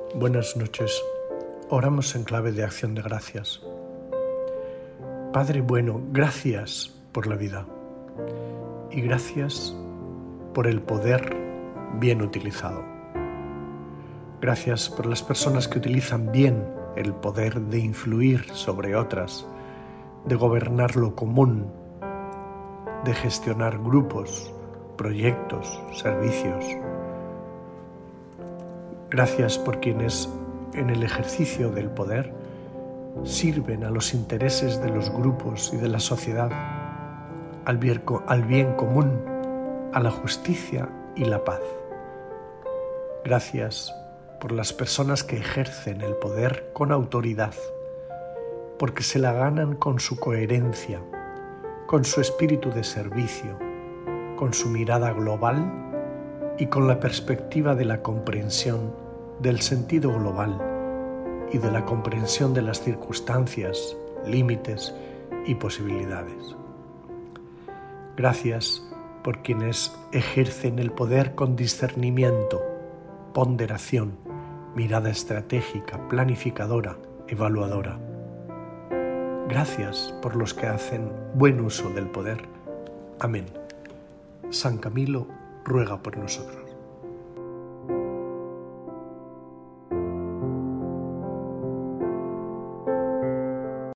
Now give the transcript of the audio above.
Buenas noches. Oramos en clave de acción de gracias. Padre bueno, gracias por la vida y gracias por el poder bien utilizado. Gracias por las personas que utilizan bien el poder de influir sobre otras, de gobernar lo común, de gestionar grupos, proyectos, servicios. Gracias por quienes, en el ejercicio del poder, sirven a los intereses de los grupos y de la sociedad, al bien común, a la justicia y la paz. Gracias por las personas que ejercen el poder con autoridad, porque se la ganan con su coherencia, con su espíritu de servicio, con su mirada global y con la perspectiva de la comprensión del sentido global y de la comprensión de las circunstancias, límites y posibilidades. Gracias por quienes ejercen el poder con discernimiento, ponderación, mirada estratégica, planificadora, evaluadora. Gracias por los que hacen buen uso del poder. Amén. San Camilo ruega por nosotros.